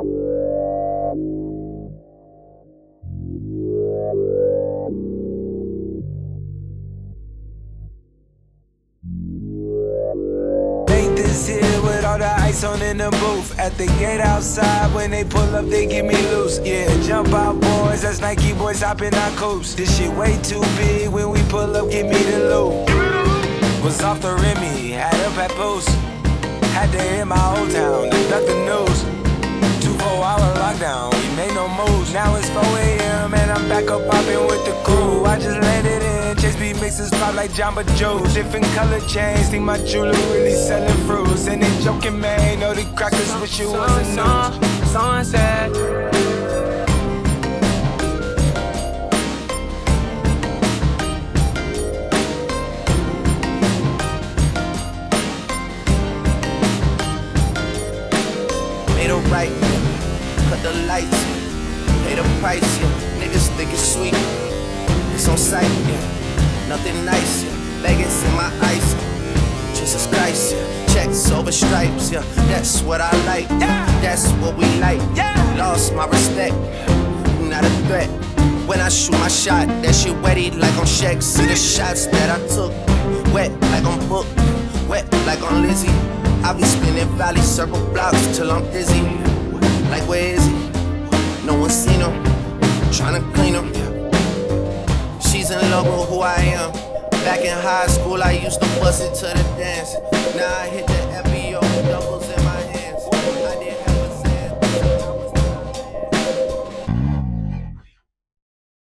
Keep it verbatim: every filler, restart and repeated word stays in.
This here with all the ice on in the booth. At the gate outside, when they pull up, they get me loose. Yeah, jump out, boys, that's Nike boys hopping our coops. This shit way too big, when we pull up, give me the loot. Was off the Remy, had a papoose. Had to hit my old town, to duck the news. Two four hour lockdown, we made no moves. Now it's four A M and I'm back up popping with the crew. I just landed in, Chase B mixes pop like Jamba Joe's. Different color chains, think my jeweler really selling fruits. And they joking, man, know the crackers wish you wasn't news. Someone said made it right, cut the lights, pay the price, yeah. Niggas think it's sweet, it's on sight, yeah. Nothing nice, yeah. Vegas in my ice, Jesus Christ, yeah. Checks over stripes, yeah. That's what I like, yeah. That's what we like, yeah. Lost my respect, not a threat. When I shoot my shot, that shit wetty like on Shaq. See the shots that I took, wet like on Book, wet like on Lizzie. I be spinning valley circle blocks till I'm dizzy. Like where is he? No one seen him. Tryna clean him. She's in love with who I am. Back in high school I used to bust it to the dance. Now I hit the F B O doubles and